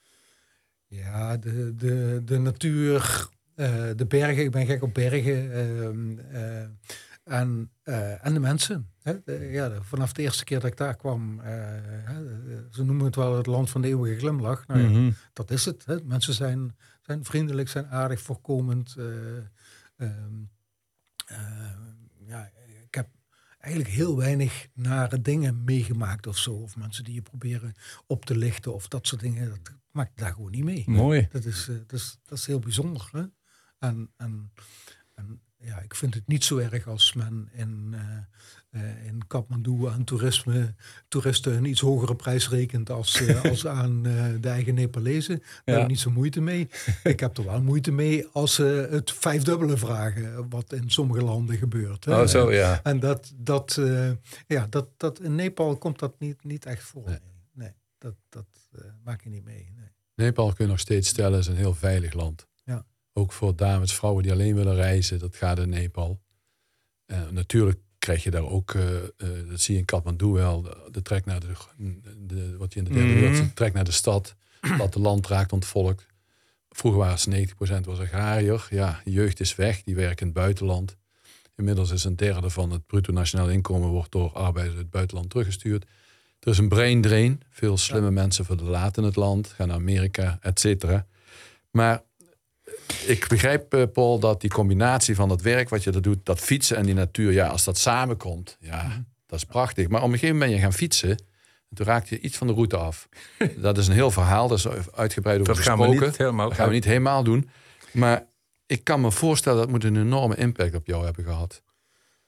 Ja, de, de, de natuur, uh, de bergen. Ik ben gek op bergen. Uh, uh, En, uh, en de mensen. Hè? De, ja, de, vanaf de eerste keer dat ik daar kwam, uh, hè, ze noemen het wel het land van de eeuwige glimlach. Nou, mm-hmm. ja, dat is het. Hè? Mensen zijn, zijn vriendelijk, zijn aardig, voorkomend. Uh, uh, uh, ja, ik heb eigenlijk heel weinig nare dingen meegemaakt of zo. Of mensen die je proberen op te lichten of dat soort dingen. Dat maakt daar gewoon niet mee. Mooi. Dat is, uh, dat is, dat is heel bijzonder. Hè? En... en, en ja, ik vind het niet zo erg als men in, uh, uh, in Kathmandu aan toerisme, toeristen een iets hogere prijs rekent als, uh, als aan uh, de eigen Nepalezen. Daar ja. heb ik niet zo moeite mee. Ik heb er wel moeite mee als ze uh, het vijfdubbele vragen, wat in sommige landen gebeurt. Hè? Oh, zo, ja. En dat, dat, uh, ja, dat, dat in Nepal komt dat niet, niet echt voor. Nee, nee dat, dat uh, maak je niet mee. Nee. Nepal kun je nog steeds stellen, is een heel veilig land. Ja. Ook voor dames, vrouwen die alleen willen reizen, dat gaat in Nepal. Uh, natuurlijk krijg je daar ook, uh, uh, dat zie je in Kathmandu wel, de, de trek naar de, de, wat je in de derde wereld ziet, de trek naar de stad. Dat de land raakt ontvolkt. Vroeger waren ze negentig procent was agrariër. Ja, de jeugd is weg, die werken in het buitenland. Inmiddels is een derde van het bruto nationaal inkomen wordt door arbeiders uit het buitenland teruggestuurd. Er is een brain drain. Veel slimme ja. mensen verlaten het land, gaan naar Amerika, et cetera. Maar ik begrijp, uh, Paul, dat die combinatie van het werk wat je er doet, dat fietsen en die natuur, ja, als dat samenkomt, ja, mm-hmm. dat is prachtig. Maar op een gegeven moment ben je gaan fietsen en toen raakte je iets van de route af. Dat is een heel verhaal, dat is uitgebreid over dat gesproken. Gaan we niet helemaal, dat gaan we niet helemaal doen. Maar ik kan me voorstellen dat moet een enorme impact op jou hebben gehad.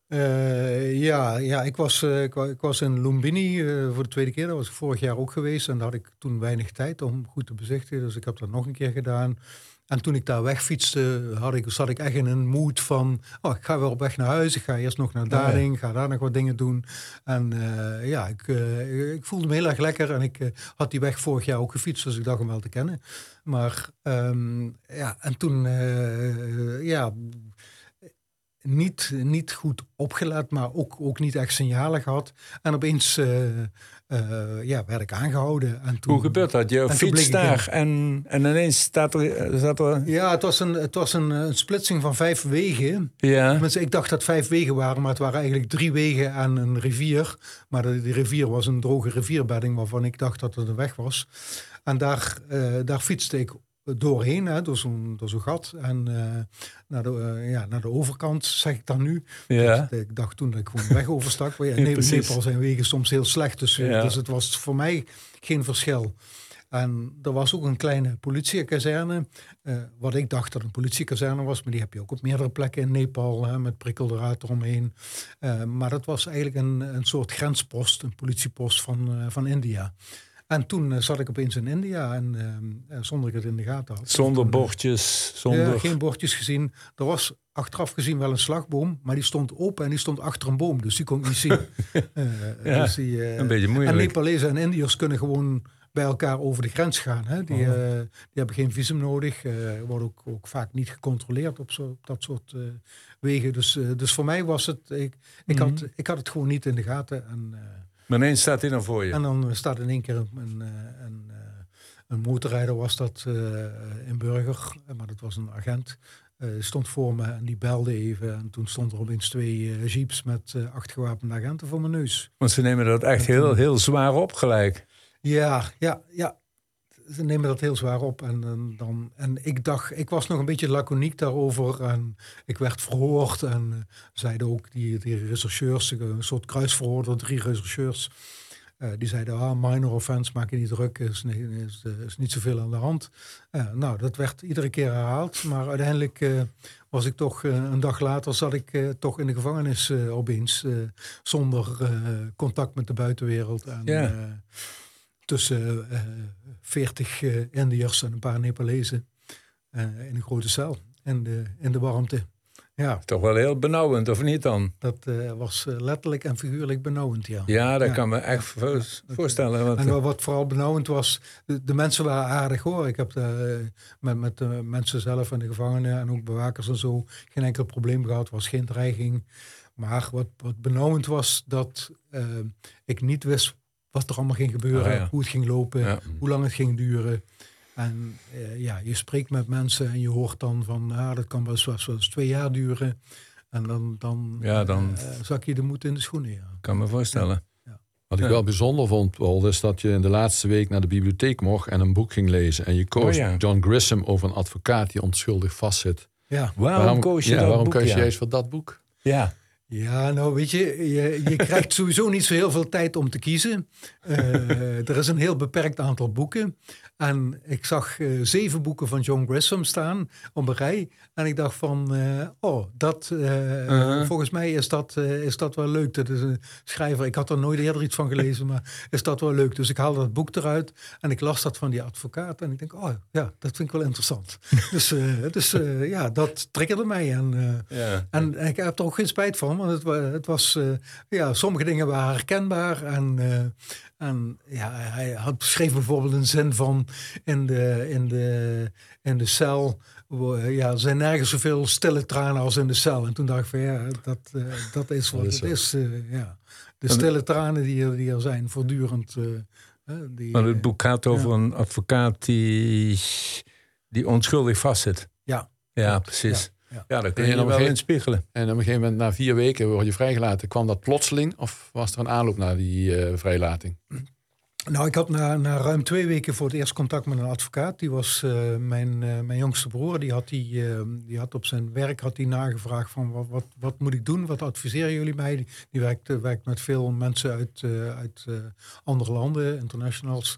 Uh, ja, ja ik, was, uh, ik, ik was in Lumbini uh, voor de tweede keer. Dat was ik vorig jaar ook geweest. En daar had ik toen weinig tijd om goed te bezichtigen. Dus ik heb dat nog een keer gedaan. En toen ik daar wegfietste, had ik, zat ik echt in een mood van... Oh, ik ga weer op weg naar huis. Ik ga eerst nog naar Dading. Ga daar nog wat dingen doen. En uh, ja, ik, uh, ik voelde me heel erg lekker. En ik uh, had die weg vorig jaar ook gefietst. Dus ik dacht hem wel te kennen. Maar um, ja, en toen... Uh, ja... Niet, niet goed opgelet, maar ook, ook niet echt signalen gehad. En opeens uh, uh, ja, werd ik aangehouden. En toen, hoe gebeurt dat? Je fietst daar en, en ineens staat er, staat er... Ja, het was, een, het was een, een splitsing van vijf wegen. Ja. Mensen, ik dacht dat vijf wegen waren, maar het waren eigenlijk drie wegen en een rivier. Maar de, die rivier was een droge rivierbedding waarvan ik dacht dat het een weg was. En daar, uh, daar fietste ik doorheen, hè, door zo'n door zo'n gat. En uh, naar, de, uh, ja, naar de overkant, zeg ik dan nu. Ja. Dat, ik dacht toen dat ik gewoon de weg overstak. Maar ja, in ja, Nepal zijn wegen soms heel slecht. Dus, ja. dus het was voor mij geen verschil. En er was ook een kleine politiekazerne. Uh, wat ik dacht dat een politiekazerne was. Maar die heb je ook op meerdere plekken in Nepal. Hè, met prikkeldraad eromheen. Uh, maar dat was eigenlijk een, een soort grenspost. Een politiepost van, uh, van India. En toen uh, zat ik opeens in India en uh, zonder ik het in de gaten had. Zonder toen, bordjes? Zonder... Ja, geen bordjes gezien. Er was achteraf gezien wel een slagboom, maar die stond open en die stond achter een boom. Dus die kon ik niet zien. uh, ja, dus die, uh, een beetje moeilijk. En Nepalezen en Indiërs kunnen gewoon bij elkaar over de grens gaan. Hè? Die, uh, die hebben geen visum nodig. Uh, worden ook, ook vaak niet gecontroleerd op, zo, op dat soort uh, wegen. Dus, uh, dus voor mij was het... Ik, ik, mm-hmm. had, ik had het gewoon niet in de gaten. En, uh, maar ineens staat hij dan voor je. En dan staat in één keer een, een, een, een motorrijder was dat uh, in Burger, maar dat was een agent. Uh, stond voor me en die belde even. En toen stond er opeens twee uh, jeeps met uh, acht gewapende agenten voor mijn neus. Want ze nemen dat echt heel, heel zwaar op gelijk. Ja, ja, ja. Ze nemen dat heel zwaar op. En, en, dan, en ik dacht, ik was nog een beetje laconiek daarover. En ik werd verhoord. En uh, zeiden ook die, die rechercheurs, een soort kruisverhoor door drie rechercheurs. Uh, die zeiden, ah, minor offense, maak je niet druk, is, is, is niet zoveel aan de hand. Uh, nou, dat werd iedere keer herhaald. Maar uiteindelijk uh, was ik toch, uh, een dag later zat ik uh, toch in de gevangenis uh, opeens. Uh, zonder uh, contact met de buitenwereld. En, ja. uh, tussen uh, veertig uh, Indiërs en een paar Nepalezen uh, in een grote cel. In de, in de warmte. Ja. Toch wel heel benauwend, of niet dan? Dat uh, was uh, letterlijk en figuurlijk benauwend, ja. Ja, dat ja. kan me echt voor, voorstellen. Want... En wat vooral benauwend was, de, de mensen waren aardig hoor. Ik heb uh, met, met de mensen zelf en de gevangenen en ook bewakers en zo geen enkel probleem gehad. Was geen dreiging. Maar wat, wat benauwend was, dat uh, ik niet wist wat er allemaal ging gebeuren. Oh, ja. Hoe het ging lopen, ja. Hoe lang het ging duren. En uh, ja, je spreekt met mensen en je hoort dan van, ah, dat kan wel eens, wel eens twee jaar duren. En dan, dan, ja, dan... Uh, zak je de moed in de schoenen. Ja. Kan me voorstellen. Ja. Ja. Wat ik ja. wel bijzonder vond, Paul, is dat je in de laatste week naar de bibliotheek mocht en een boek ging lezen. En je koos oh, ja. John Grisham over een advocaat die onschuldig vastzit. Ja. Waarom, waarom koos je ja, dat waarom boek? Waarom koos je ja. juist voor dat boek? Ja. Ja, nou weet je, je, je krijgt sowieso niet zo heel veel tijd om te kiezen. Uh, er is een heel beperkt aantal boeken. En ik zag uh, zeven boeken van John Grisham staan op een rij. En ik dacht van, uh, oh, dat, uh, uh-huh. volgens mij is dat, uh, is dat wel leuk. Dat is een schrijver, ik had er nooit eerder iets van gelezen, maar is dat wel leuk. Dus ik haalde dat boek eruit en ik las dat van die advocaat. En ik denk, oh ja, dat vind ik wel interessant. dus uh, dus uh, ja, dat triggerde mij. En, uh, ja. en, en ik heb er ook geen spijt van, want het, het was, uh, ja, sommige dingen waren herkenbaar. En, uh, en ja, hij had schreef bijvoorbeeld een zin van in de, in de, in de cel. Ja, er zijn nergens zoveel stille tranen als in de cel. En toen dacht ik van ja, dat, uh, dat is wat dat is het is. Uh, ja. De stille tranen die er, die er zijn, voortdurend. Uh, die, maar het boek gaat over ja. een advocaat die, die onschuldig vastzit. Ja. Ja, precies. Ja, ja. ja dat kun je, je wel gegeven, inspiegelen. En op een gegeven moment, na vier weken word je vrijgelaten. Kwam dat plotseling of was er een aanloop naar die uh, vrijlating? Nou, ik had na, na ruim twee weken voor het eerst contact met een advocaat. Die was uh, mijn, uh, mijn jongste broer. Die had, die, uh, die had op zijn werk had die nagevraagd van wat, wat, wat moet ik doen? Wat adviseren jullie mij? Die, die werkt, uh, werkt met veel mensen uit, uh, uit uh, andere landen, internationals.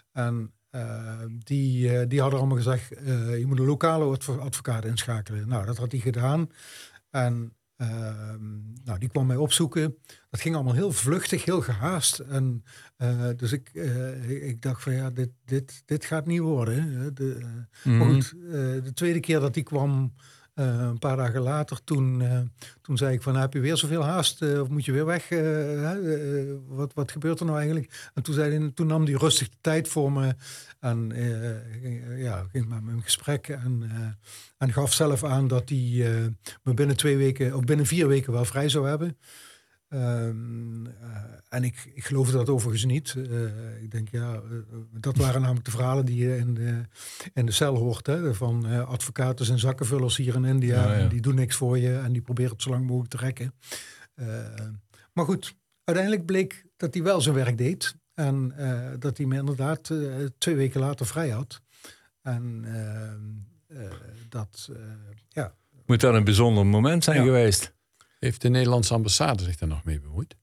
En uh, die, uh, die hadden allemaal gezegd, uh, je moet een lokale advocaat inschakelen. Nou, dat had hij gedaan. En Uh, nou, die kwam mij opzoeken. Dat ging allemaal heel vluchtig, heel gehaast. En, uh, dus ik, uh, ik, ik dacht van ja, dit, dit, dit gaat niet worden. De, uh, mm-hmm. Maar goed, uh, de tweede keer dat die kwam, uh, een paar dagen later, toen, uh, toen zei ik van heb je weer zoveel haast? Uh, of moet je weer weg? Uh, uh, wat, wat gebeurt er nou eigenlijk? En toen, zei hij, toen nam hij rustig de tijd voor me. En uh, ging, ja, ging met me in gesprek en, uh, en gaf zelf aan dat hij uh, me binnen twee weken of binnen vier weken wel vrij zou hebben. Um, uh, en ik, ik geloofde dat overigens niet. Uh, ik denk ja, uh, dat waren namelijk de verhalen die je in de, in de cel hoort. Hè, van uh, advocaten en zakkenvullers hier in India. Ja, ja. En die doen niks voor je en die proberen het zo lang mogelijk te rekken. Uh, maar goed, uiteindelijk bleek dat hij wel zijn werk deed. En uh, dat hij me inderdaad uh, twee weken later vrij had. En uh, uh, dat, uh, ja. Moet dat een bijzonder moment zijn ja. geweest? Heeft de Nederlandse ambassade zich daar nog mee bemoeid?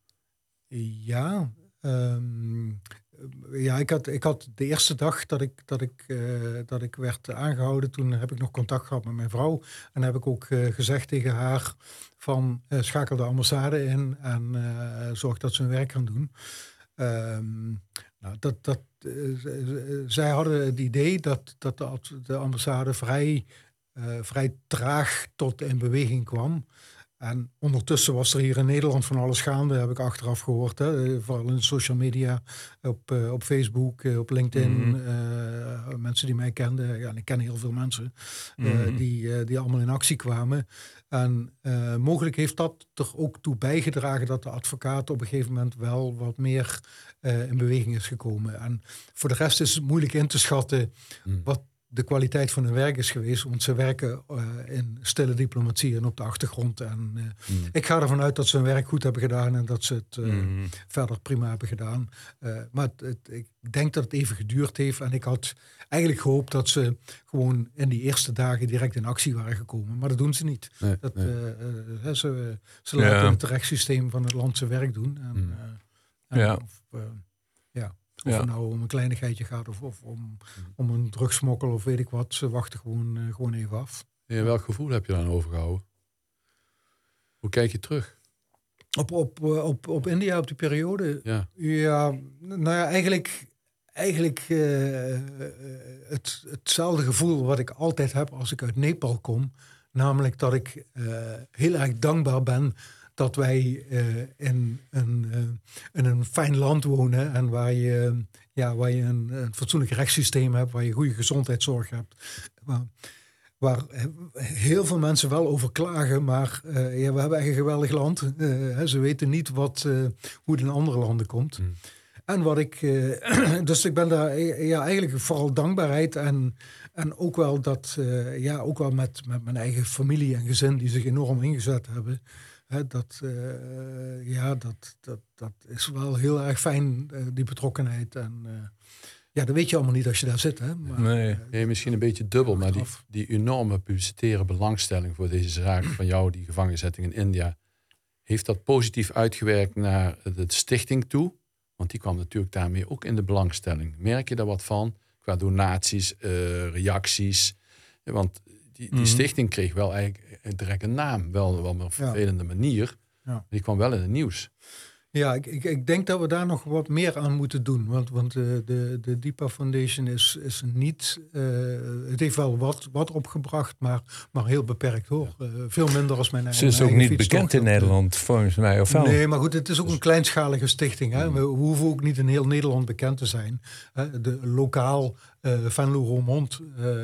Ja, um, ja ik, had, ik had de eerste dag dat ik, dat, ik, uh, dat ik werd aangehouden, toen heb ik nog contact gehad met mijn vrouw. En heb ik ook uh, gezegd tegen haar van uh, schakel de ambassade in en uh, zorg dat ze hun werk gaan doen. Um, nou, dat, dat, uh, zij hadden het idee dat, dat de, de ambassade vrij, uh, vrij traag tot in beweging kwam. En ondertussen was er hier in Nederland van alles gaande, heb ik achteraf gehoord. Hè? Vooral in de social media, op, uh, op Facebook, uh, op LinkedIn. Mm-hmm. Uh, mensen die mij kenden, ja, en ik ken heel veel mensen, mm-hmm. uh, die, uh, die allemaal in actie kwamen. En uh, mogelijk heeft dat er ook toe bijgedragen dat de advocaat op een gegeven moment wel wat meer uh, in beweging is gekomen. En voor de rest is het moeilijk in te schatten mm. wat de kwaliteit van hun werk is geweest. Want ze werken uh, in stille diplomatie en op de achtergrond. En uh, mm. ik ga ervan uit dat ze hun werk goed hebben gedaan en dat ze het uh, mm. verder prima hebben gedaan. Uh, maar het, het, ik denk dat het even geduurd heeft. En ik had eigenlijk gehoopt dat ze gewoon in die eerste dagen direct in actie waren gekomen. Maar dat doen ze niet. Nee, dat, nee. Uh, uh, ze ze laten ja. het rechtssysteem van het land zijn werk doen. En, mm. uh, en ja. Of, uh, ja. Of ja. het nou om een kleinigheidje gaat of, of om, om een drugsmokkel of weet ik wat. Ze wachten gewoon, uh, gewoon even af. En welk gevoel heb je dan overgehouden? Hoe kijk je terug? Op, op, op, op India, op die periode? Ja, ja nou ja, eigenlijk, eigenlijk uh, het, hetzelfde gevoel wat ik altijd heb als ik uit Nepal kom. Namelijk dat ik uh, heel erg dankbaar ben dat wij uh, in, een, uh, in een fijn land wonen en waar je, ja, waar je een, een fatsoenlijk rechtssysteem hebt, waar je goede gezondheidszorg hebt. Waar, waar heel veel mensen wel over klagen, maar uh, ja, we hebben echt een geweldig land. Uh, ze weten niet wat, uh, hoe het in andere landen komt. Mm. En wat ik, uh, dus ik ben daar ja, eigenlijk vooral dankbaarheid en, en ook wel dat, uh, ja, ook wel met, met mijn eigen familie en gezin die zich enorm ingezet hebben. He, dat, uh, ja, dat, dat, dat is wel heel erg fijn, uh, die betrokkenheid. En uh, ja, dat weet je allemaal niet als je daar zit. Hè? Maar, nee. Uh, nee, misschien een beetje dubbel, maar die, die enorme publicitaire belangstelling voor deze zaak van jou, die gevangenzetting in India, heeft dat positief uitgewerkt naar de stichting toe? Want die kwam natuurlijk daarmee ook in de belangstelling. Merk je daar wat van? Qua donaties, uh, reacties? Want die, die mm-hmm. stichting kreeg wel eigenlijk direct een naam. Wel, wel op een vervelende ja. manier. Ja. Die kwam wel in het nieuws. Ja, ik, ik, ik denk dat we daar nog wat meer aan moeten doen. Want, want uh, de, de DIPA Foundation is, is niet... Uh, het heeft wel wat, wat opgebracht, maar, maar heel beperkt hoor. Uh, veel minder als mijn eigen. Ze is ook niet bekend in Nederland, volgens mij. Of wel? Nee, maar goed, het is ook een kleinschalige stichting. Hè? We hoeven ook niet in heel Nederland bekend te zijn. Hè? De lokaal... Uh, Venlo, Roermond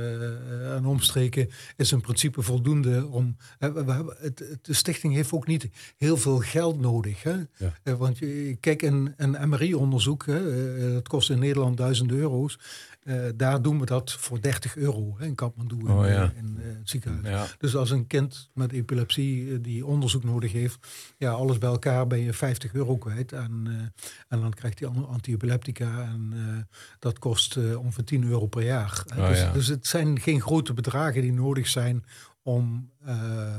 uh, en omstreken is in principe voldoende om... Uh, we hebben, het, het, de stichting heeft ook niet heel veel geld nodig. Hè? Ja. Uh, want je, kijk, een, een M R I-onderzoek, hè, uh, dat kost in Nederland duizend euro's. Uh, daar doen we dat voor dertig euro hè, in Kathmandu in, oh, ja. in uh, het ziekenhuis. Ja. Dus als een kind met epilepsie uh, die onderzoek nodig heeft, ja, alles bij elkaar ben je vijftig euro kwijt. En, uh, en dan krijgt hij antiepileptica en uh, dat kost uh, ongeveer tien euro per jaar. Oh, dus, ja. dus het zijn geen grote bedragen die nodig zijn om uh,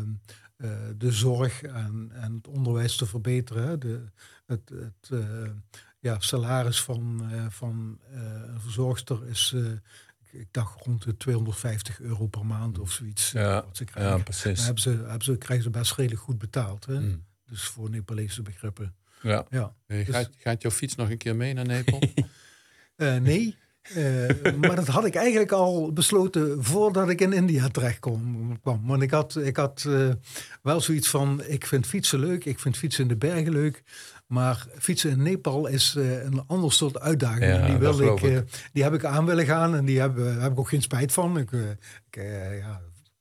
uh, de zorg en, en het onderwijs te verbeteren. De, het... het uh, Ja, salaris van, uh, van uh, een verzorgster is, uh, ik dacht rond de tweehonderdvijftig euro per maand of zoiets. Ja, wat ze krijgen. ja precies. Dan hebben ze, hebben ze, krijgen ze best redelijk goed betaald. Hè? Mm. Dus voor Nepalese begrippen. Ja. Ja. Hey, Dus- gaat, gaat jouw fiets nog een keer mee naar Nepal? Uh, nee, uh, maar dat had ik eigenlijk al besloten voordat ik in India terecht kwam. kwam. Want ik had, ik had uh, wel zoiets van, ik vind fietsen leuk, ik vind fietsen in de bergen leuk. Maar fietsen in Nepal is uh, een ander soort uitdaging. Ja, die, dat wilde ik, geloof uh, ik. die heb ik aan willen gaan en die heb, uh, heb ik ook geen spijt van. Ik, uh, ik uh, ja,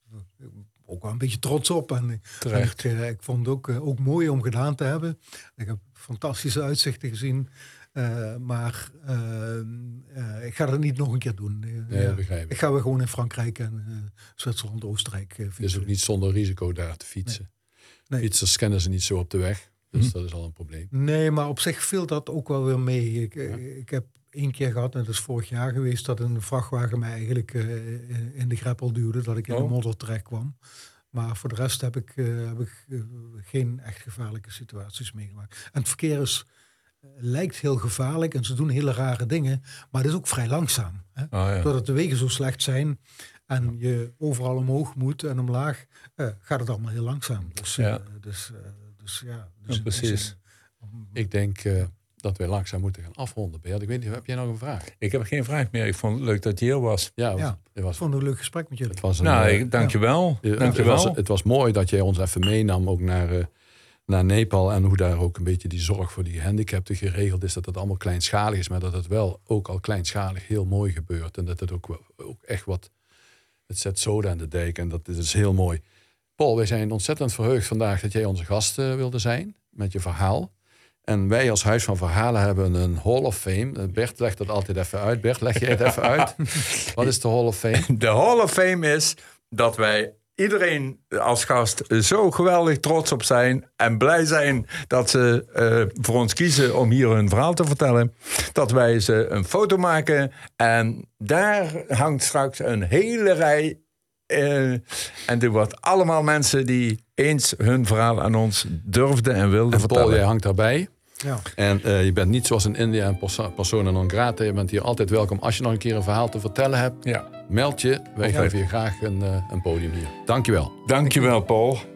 ook wel een beetje trots op. En, Terecht. en ik, uh, ik vond het ook, uh, ook mooi om gedaan te hebben. Ik heb fantastische uitzichten gezien. Uh, maar uh, uh, ik ga dat niet nog een keer doen. Uh, Nee, ja. dat begrijp ik. Ik ga weer gewoon in Frankrijk en uh, Zwitserland, Oostenrijk uh, Het is fietsen. ook niet zonder risico daar te fietsen. Nee. Fietsers kennen ze niet zo op de weg. Dus Hm. dat is al een probleem. Nee, maar op zich viel dat ook wel weer mee. Ik, ja. ik heb één keer gehad, en dat is vorig jaar geweest, dat een vrachtwagen mij eigenlijk uh, in de greppel duwde, dat ik in oh. de modder terecht kwam. Maar voor de rest heb ik, uh, heb ik uh, geen echt gevaarlijke situaties meegemaakt. En het verkeer is, uh, lijkt heel gevaarlijk en ze doen hele rare dingen, maar het is ook vrij langzaam. Hè? Oh, ja. Doordat de wegen zo slecht zijn en je overal omhoog moet en omlaag, uh, gaat het allemaal heel langzaam. Dus, uh, Ja. dus, uh, dus ja. Dus Ja, precies. Zin, om, Ik denk uh, dat wij langzaam moeten gaan afronden. Bert, ik weet niet, heb jij nog een vraag? Ik heb geen vraag meer. Ik vond het leuk dat je hier was. Ja, het was, Ja. het was, Ik vond het een leuk gesprek met jullie. het was een, Nou, uh, ik, dankjewel. Ja, Dankjewel. Het was, het was mooi dat jij ons even meenam ook naar, uh, naar Nepal. En hoe daar ook een beetje die zorg voor die gehandicapten geregeld is. Dat het allemaal kleinschalig is. Maar dat het wel ook al kleinschalig heel mooi gebeurt. En dat het ook, ook echt wat... Het zet zoden aan de dijk. En dat is heel mooi. Paul, wij zijn ontzettend verheugd vandaag dat jij onze gast uh, wilde zijn. Met je verhaal. En wij als Huis van Verhalen hebben een Hall of Fame. Bert legt dat altijd even uit. Bert, leg jij het even uit. Wat is de Hall of Fame? De Hall of Fame is dat wij iedereen als gast zo geweldig trots op zijn en blij zijn dat ze uh, voor ons kiezen om hier hun verhaal te vertellen. Dat wij ze een foto maken en daar hangt straks een hele rij. Uh, en dit wordt allemaal mensen die eens hun verhaal aan ons durfden en wilden En vertellen. Paul, jij hangt daarbij. Ja. En uh, je bent niet zoals in India een perso- persona non grata. Je bent hier altijd welkom. Als je nog een keer een verhaal te vertellen hebt, Ja. meld je. Wij Altijd. geven je graag een, uh, een podium hier. Dankjewel. Dankjewel, Paul.